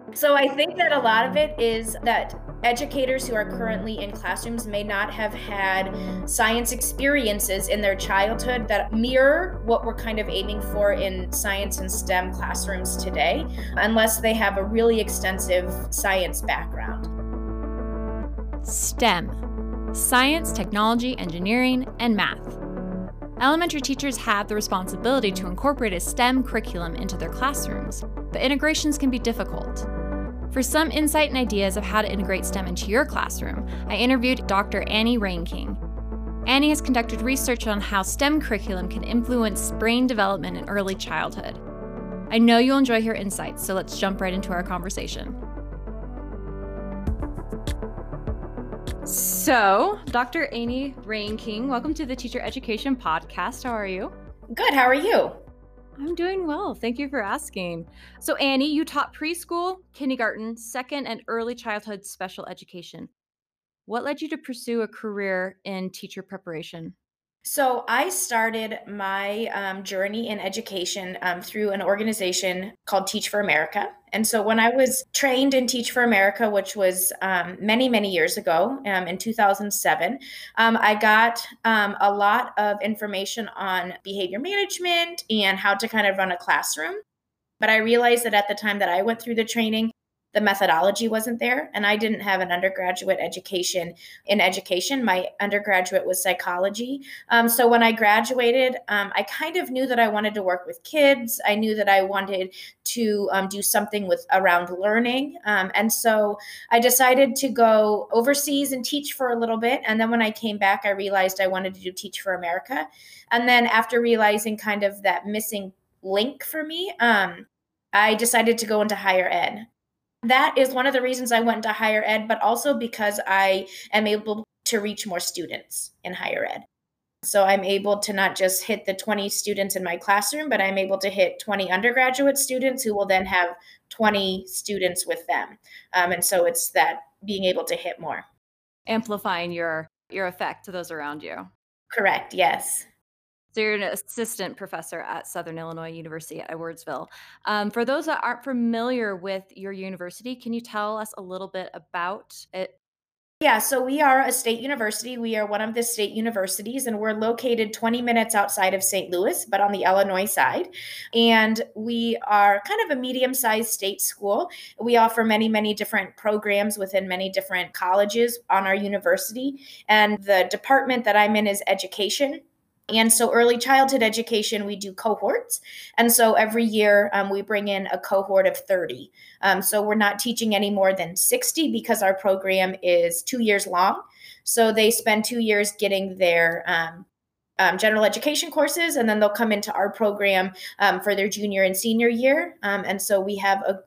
So I think that a lot of it is that educators who are currently in classrooms may not have had science experiences in their childhood that mirror what we're kind of aiming for in science and STEM classrooms today, unless they have a really extensive science background. STEM: science, technology, engineering, and math. Elementary teachers have the responsibility to incorporate a STEM curriculum into their classrooms, but integrations can be difficult. For some insight and ideas of how to integrate STEM into your classroom, I interviewed Dr. Annie Reinking. Annie has conducted research on how STEM curriculum can influence brain development in early childhood. I know you'll enjoy her insights, so let's jump right into our conversation. So, Dr. Annie Reinking, welcome to the Teacher Education Podcast. How are you? Good. How are you? I'm doing well. Thank you for asking. So, Annie, you taught preschool, kindergarten, second, and early childhood special education. What led you to pursue a career in teacher preparation? So I started my journey in education through an organization called Teach for America. And so when I was trained in Teach for America, which was many, many years ago in 2007, I got a lot of information on behavior management and how to kind of run a classroom. But I realized that at the time that I went through the training, the methodology wasn't there. And I didn't have an undergraduate education in education. My undergraduate was psychology. So when I graduated, I kind of knew that I wanted to work with kids. I knew that I wanted to do something with around learning. And so I decided to go overseas and teach for a little bit. And then when I came back, I realized I wanted to do Teach for America. And then after realizing kind of that missing link for me, I decided to go into higher ed. That is one of the reasons I went into higher ed, but also because I am able to reach more students in higher ed. So I'm able to not just hit the 20 students in my classroom, but I'm able to hit 20 undergraduate students who will then have 20 students with them. And so it's that being able to hit more. Amplifying your effect to those around you. Correct, yes. So you're an assistant professor at Southern Illinois University at Edwardsville. For those that aren't familiar with your university, can you tell us a little bit about it? Yeah, so we are a state university. We are one of the state universities, and we're located 20 minutes outside of St. Louis, but on the Illinois side. And we are kind of a medium sized state school. We offer many, many different programs within many different colleges on our university. And the department that I'm in is education. And so early childhood education, we do cohorts. And so every year we bring in a cohort of 30. So we're not teaching any more than 60 because our program is 2 years long. So they spend 2 years getting their general education courses, and then they'll come into our program for their junior and senior year. And so we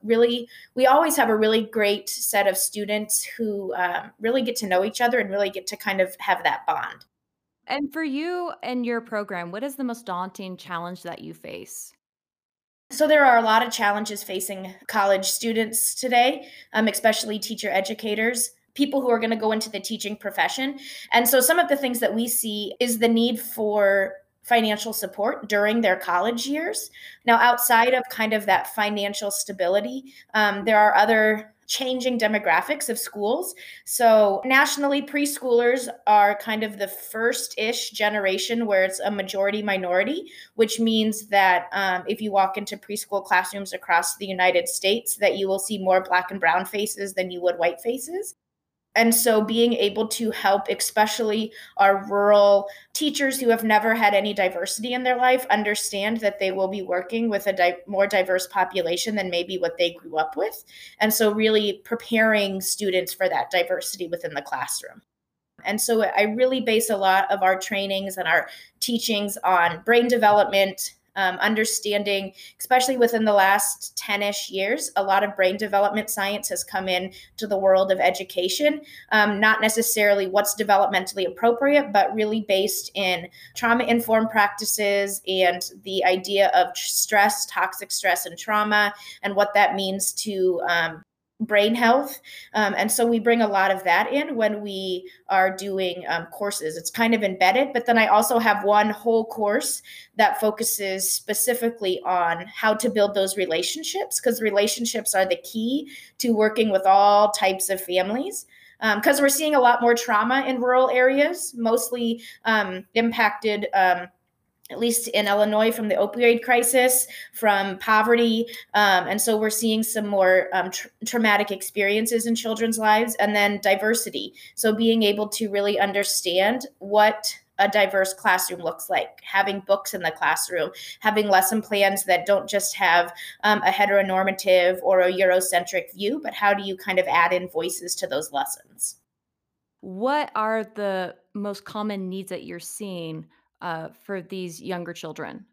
always have a really great set of students who really get to know each other and really get to kind of have that bond. And for you and your program, what is the most daunting challenge that you face? So there are a lot of challenges facing college students today, especially teacher educators, people who are going to go into the teaching profession. And so some of the things that we see is the need for financial support during their college years. Now, outside of kind of that financial stability, there are other changing demographics of schools. So nationally, preschoolers are kind of the first-ish generation where it's a majority minority, which means that if you walk into preschool classrooms across the United States, that you will see more Black and brown faces than you would white faces. And so being able to help, especially our rural teachers who have never had any diversity in their life, understand that they will be working with a more diverse population than maybe what they grew up with. And so really preparing students for that diversity within the classroom. And so I really base a lot of our trainings and our teachings on brain development, understanding, especially within the last 10-ish years, a lot of brain development science has come in to the world of education, not necessarily what's developmentally appropriate, but really based in trauma-informed practices and the idea of stress, toxic stress and trauma, and what that means to brain health. And so we bring a lot of that in when we are doing courses. It's kind of embedded, but then I also have one whole course that focuses specifically on how to build those relationships, because relationships are the key to working with all types of families. Because we're seeing a lot more trauma in rural areas, mostly impacted at least in Illinois, from the opioid crisis, from poverty. And so we're seeing some more traumatic experiences in children's lives, and then diversity. So being able to really understand what a diverse classroom looks like, having books in the classroom, having lesson plans that don't just have a heteronormative or a Eurocentric view, but how do you kind of add in voices to those lessons? What are the most common needs that you're seeing for these younger children?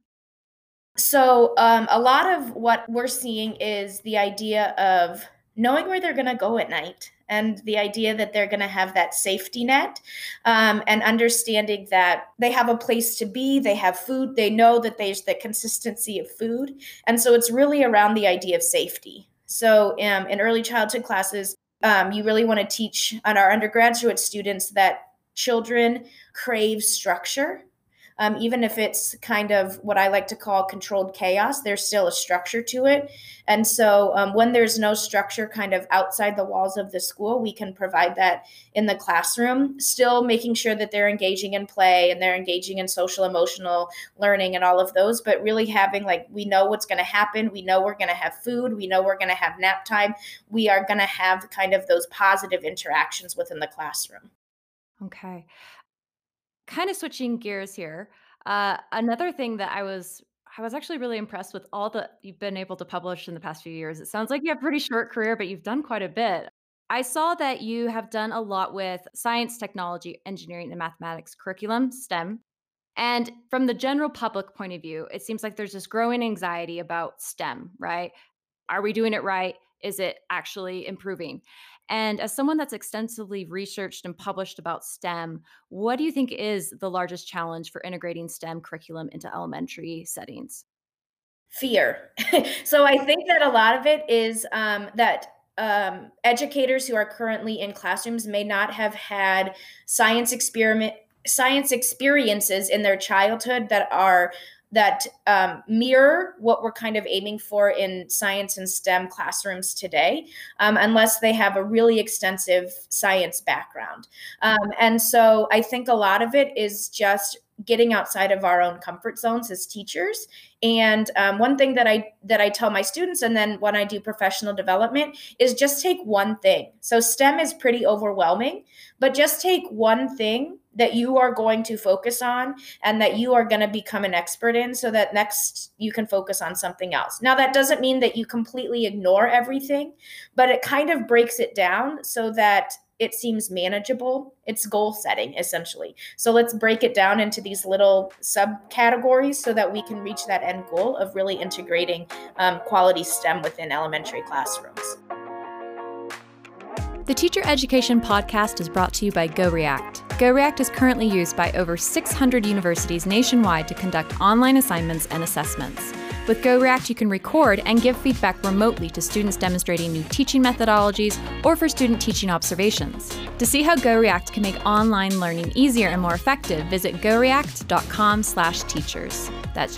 So, a lot of what we're seeing is the idea of knowing where they're going to go at night, and the idea that they're going to have that safety net, and understanding that they have a place to be, they have food, they know that there's the consistency of food. And so it's really around the idea of safety. So, in early childhood classes, you really want to teach on our undergraduate students that children crave structure. Even if it's kind of what I like to call controlled chaos, there's still a structure to it. And so when there's no structure kind of outside the walls of the school, we can provide that in the classroom, still making sure that they're engaging in play and they're engaging in social emotional learning and all of those, but really having, like, we know what's going to happen. We know we're going to have food. We know we're going to have nap time. We are going to have kind of those positive interactions within the classroom. Okay. Kind of switching gears here. Another thing that I was actually really impressed with all that you've been able to publish in the past few years. It sounds like you have a pretty short career, but you've done quite a bit. I saw that you have done a lot with science, technology, engineering, and mathematics curriculum, STEM. And from the general public point of view, it seems like there's this growing anxiety about STEM, right? Are we doing it right? Is it actually improving? And as someone that's extensively researched and published about STEM, what do you think is the largest challenge for integrating STEM curriculum into elementary settings? Fear. So I think that a lot of it is that educators who are currently in classrooms may not have had science experiences in their childhood that mirror what we're kind of aiming for in science and STEM classrooms today, unless they have a really extensive science background. And so I think a lot of it is just getting outside of our own comfort zones as teachers. And one thing that I tell my students, and then when I do professional development, is just take one thing. So STEM is pretty overwhelming, but just take one thing that you are going to focus on and that you are going to become an expert in, so that next you can focus on something else. Now, that doesn't mean that you completely ignore everything, but it kind of breaks it down so that it seems manageable. It's goal setting, essentially. So let's break it down into these little subcategories so that we can reach that end goal of really integrating quality STEM within elementary classrooms. The Teacher Education Podcast is brought to you by GoReact. GoReact is currently used by over 600 universities nationwide to conduct online assignments and assessments. With GoReact, you can record and give feedback remotely to students demonstrating new teaching methodologies or for student teaching observations. To see how GoReact can make online learning easier and more effective, visit goreact.com/teachers. That's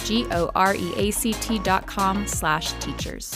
GOREACT.com/teachers.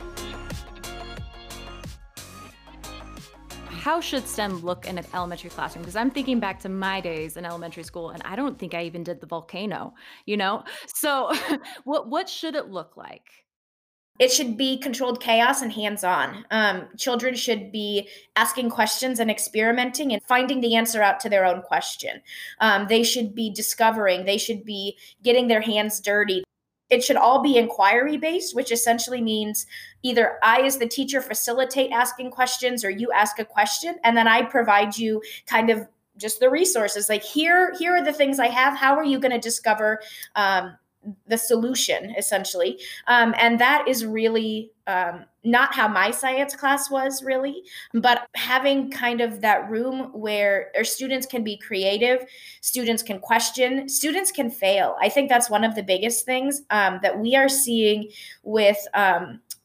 How should STEM look in an elementary classroom? Because I'm thinking back to my days in elementary school, and I don't think I even did the volcano, you know? So what should it look like? It should be controlled chaos and hands-on. Children should be asking questions and experimenting and finding the answer out to their own question. They should be discovering. They should be getting their hands dirty. It should all be inquiry based, which essentially means either I, as the teacher, facilitate asking questions, or you ask a question, and then I provide you kind of just the resources. Like, here are the things I have. How are you going to discover the solution, essentially? And that is really not how my science class was, really, but having kind of that room where our students can be creative, students can question, students can fail. I think that's one of the biggest things that we are seeing with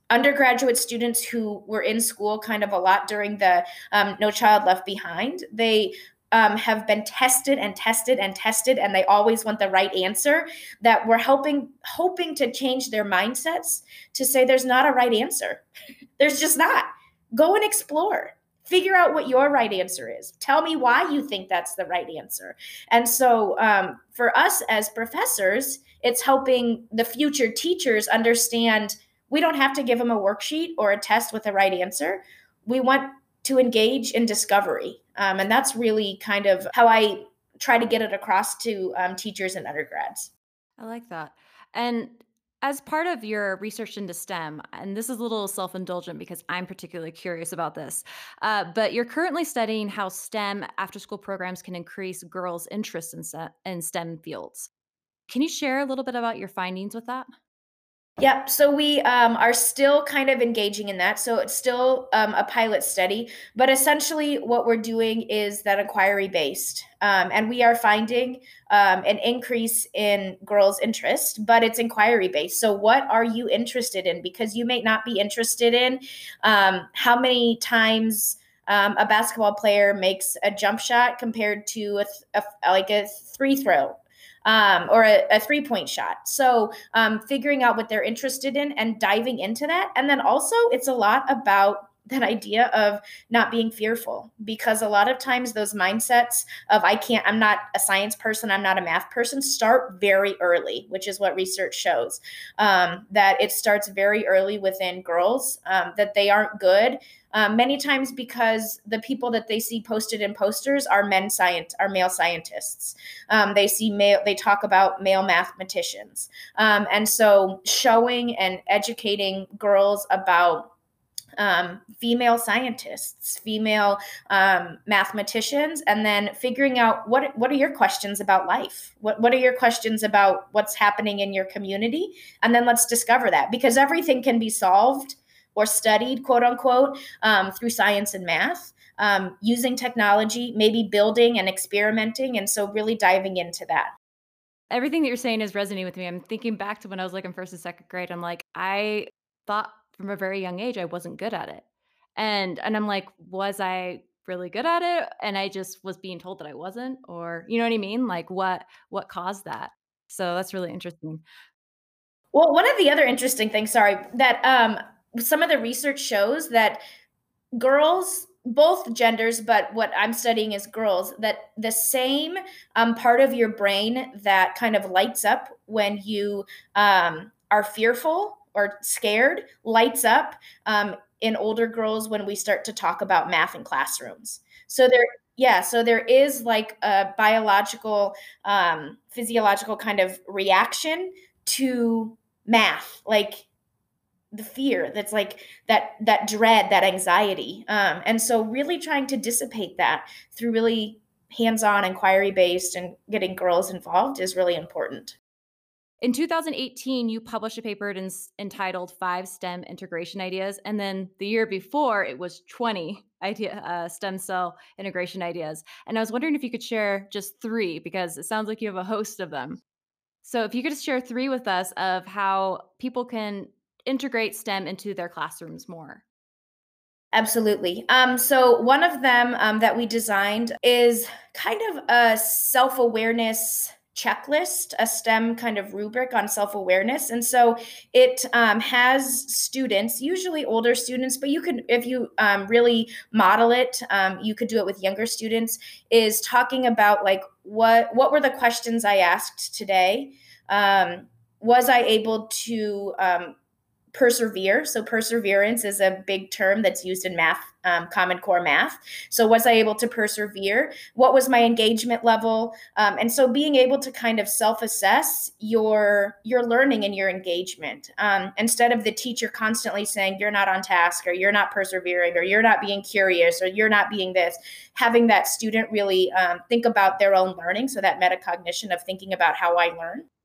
undergraduate students who were in school kind of a lot during the No Child Left Behind. They have been tested and tested and tested, and they always want the right answer. That we're hoping to change their mindsets to say there's not a right answer. There's just not. Go and explore. Figure out what your right answer is. Tell me why you think that's the right answer. And so, for us as professors, it's helping the future teachers understand we don't have to give them a worksheet or a test with the right answer. We want to engage in discovery. And that's really kind of how I try to get it across to teachers and undergrads. I like that. And as part of your research into STEM, and this is a little self indulgent because I'm particularly curious about this, but you're currently studying how STEM after school programs can increase girls' interest in STEM fields. Can you share a little bit about your findings with that? Yep. So we are still kind of engaging in that. So it's still a pilot study, but essentially what we're doing is that inquiry based. And we are finding an increase in girls' interest, but it's inquiry based. So what are you interested in? Because you may not be interested in how many times a basketball player makes a jump shot compared to like a free throw, or a 3-point shot. So figuring out what they're interested in and diving into that. And then also, it's a lot about that idea of not being fearful, because a lot of times those mindsets of I'm not a science person, I'm not a math person, start very early, which is what research shows, that it starts very early within girls, that they aren't good. Many times because the people that they see posted in posters are male scientists. They talk about male mathematicians. And so showing and educating girls about female scientists, female mathematicians, and then figuring out what are your questions about life? What are your questions about what's happening in your community? And then let's discover that, because everything can be solved or studied, quote unquote, through science and math, using technology, maybe building and experimenting. And so really diving into that. Everything that you're saying is resonating with me. I'm thinking back to when I was like in first and second grade. I'm like, I thought from a very young age I wasn't good at it. And I'm like, was I really good at it? And I just was being told that I wasn't, or you know what I mean? Like what caused that? So that's really interesting. Well, one of the other interesting things, sorry, that some of the research shows that girls, both genders, but what I'm studying is girls, that the same part of your brain that kind of lights up when you are fearful or scared lights up in older girls when we start to talk about math in classrooms. So there is like a biological, physiological kind of reaction to math, like the fear that's like that dread, that anxiety, and so really trying to dissipate that through really hands-on, inquiry based, and getting girls involved is really important. In 2018, you published a paper entitled Five STEM Integration Ideas. And then the year before, it was 20 stem cell integration ideas. And I was wondering if you could share just three, because it sounds like you have a host of them. So if you could just share three with us of how people can integrate STEM into their classrooms more. Absolutely. So one of them that we designed is kind of a self-awareness checklist, a STEM kind of rubric on self-awareness. And so it has students, usually older students, but you could, if you really model it, you could do it with younger students, is talking about like, what were the questions I asked today? Was I able to persevere? So perseverance is a big term that's used in math, Common Core math. So was I able to persevere? What was my engagement level? And so being able to kind of self-assess your learning and your engagement, instead of the teacher constantly saying you're not on task, or you're not persevering, or you're not being curious, or you're not being this, having that student really think about their own learning. So that metacognition of thinking about how I learn.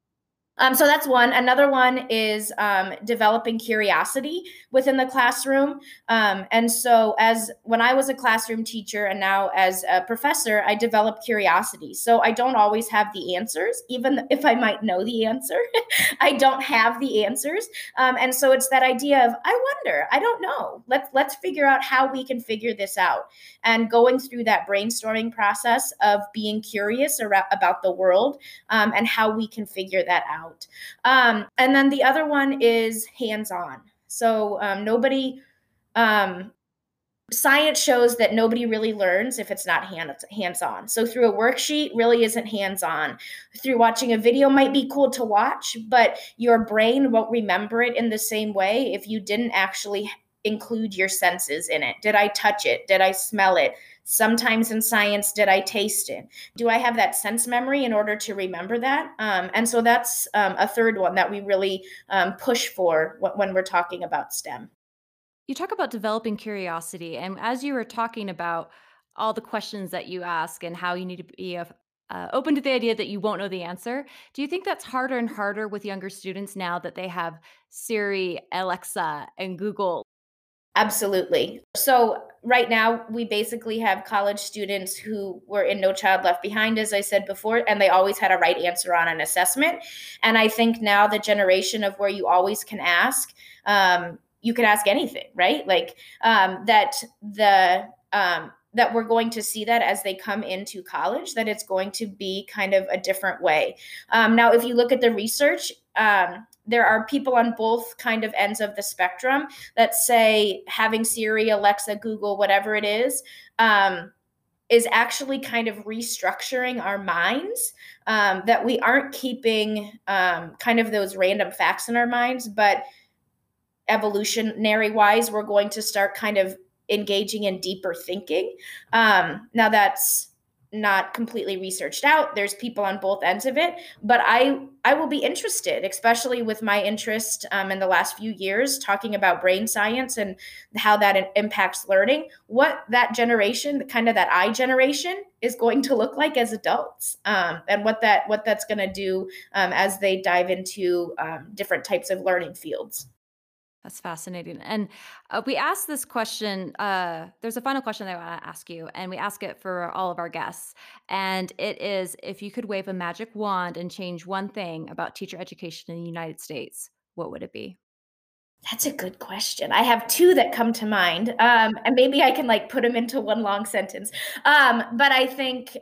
So that's one. Another one is developing curiosity within the classroom. And so, as when I was a classroom teacher and now as a professor, I developed curiosity. So I don't always have the answers, even if I might know the answer. I don't have the answers, and so it's that idea of I wonder, I don't know. Let's figure out how we can figure this out, and going through that brainstorming process of being curious about the world, and how we can figure that out. And then the other one is hands-on. So nobody, um, science shows that nobody really learns if it's not hands-on. So through a worksheet really isn't hands-on. Through watching a video might be cool to watch, but your brain won't remember it in the same way if you didn't actually include your senses in it. Did I touch it? Did I smell it? Sometimes in science, did I taste it? Do I have that sense memory in order to remember that? And so that's a third one that we really push for when we're talking about STEM. You talk about developing curiosity, and as you were talking about all the questions that you ask and how you need to be open to the idea that you won't know the answer, do you think that's harder and harder with younger students now that they have Siri, Alexa, and Google? Absolutely. So right now, we basically have college students who were in No Child Left Behind, as I said before, and they always had a right answer on an assessment. And I think now the generation of where you always can ask, you can ask anything, right? Like that we're going to see that as they come into college, that it's going to be kind of a different way. Now, if you look at the research, there are people on both kind of ends of the spectrum that say having Siri, Alexa, Google, whatever it is actually kind of restructuring our minds, that we aren't keeping kind of those random facts in our minds, but evolutionary wise, we're going to start kind of engaging in deeper thinking. Now, that's not completely researched out. There's people on both ends of it, but I will be interested, especially with my interest in the last few years talking about brain science and how that impacts learning, what that generation, kind of that I generation, is going to look like as adults, and what that's going to do as they dive into different types of learning fields. That's fascinating. And we asked this question. There's a final question that I want to ask you, and we ask it for all of our guests. And it is, if you could wave a magic wand and change one thing about teacher education in the United States, what would it be? That's a good question. I have two that come to mind, and maybe I can like put them into one long sentence. But I think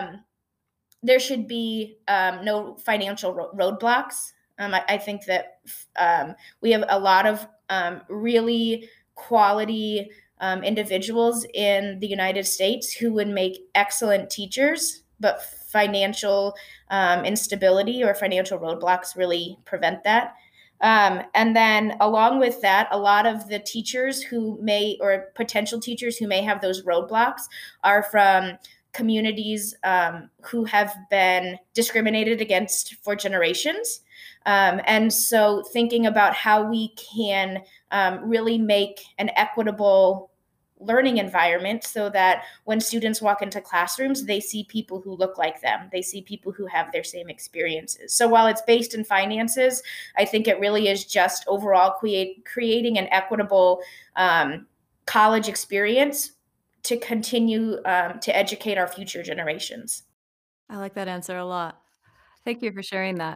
there should be no financial roadblocks. I think that we have a lot of really quality individuals in the United States who would make excellent teachers, but financial instability or financial roadblocks really prevent that. And then, along with that, a lot of the teachers who may, or potential teachers who may have those roadblocks, are from communities who have been discriminated against for generations. And so thinking about how we can really make an equitable learning environment so that when students walk into classrooms, they see people who look like them. They see people who have their same experiences. So while it's based in finances, I think it really is just overall creating an equitable college experience to continue to educate our future generations. I like that answer a lot. Thank you for sharing that.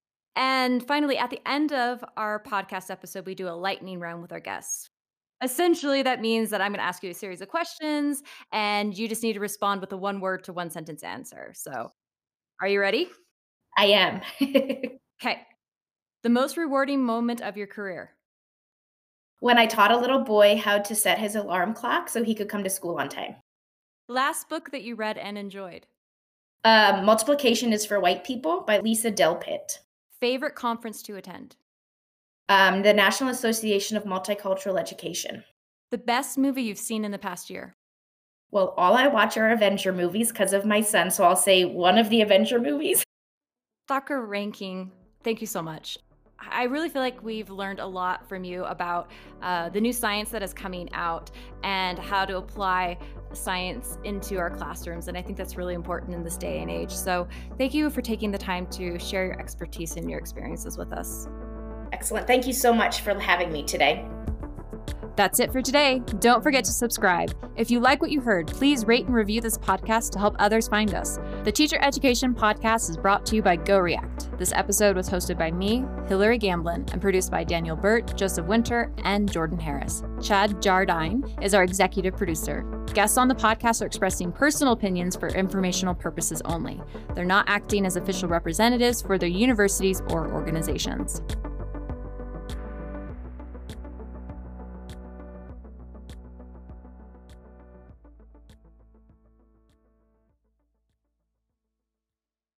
And finally, at the end of our podcast episode, we do a lightning round with our guests. Essentially, that means that I'm going to ask you a series of questions, and you just need to respond with a one word to one sentence answer. So, are you ready? I am. Okay. The most rewarding moment of your career. When I taught a little boy how to set his alarm clock so he could come to school on time. Last book that you read and enjoyed. Multiplication is for White People by Lisa Delpit. Favorite conference to attend. The National Association of Multicultural Education. The best movie you've seen in the past year. Well, all I watch are Avenger movies because of my son, so I'll say one of the Avenger movies. Dr. Ranking, thank you so much. I really feel like we've learned a lot from you about the new science that is coming out and how to apply science into our classrooms. And I think that's really important in this day and age. So thank you for taking the time to share your expertise and your experiences with us. Excellent. Thank you so much for having me today. That's it for today. Don't forget to subscribe. If you like what you heard, please rate and review this podcast to help others find us. The Teacher Education Podcast is brought to you by GoReact. This episode was hosted by me, Hillary Gamblin, and produced by Daniel Burt, Joseph Winter, and Jordan Harris. Chad Jardine is our executive producer. Guests on the podcast are expressing personal opinions for informational purposes only. They're not acting as official representatives for their universities or organizations.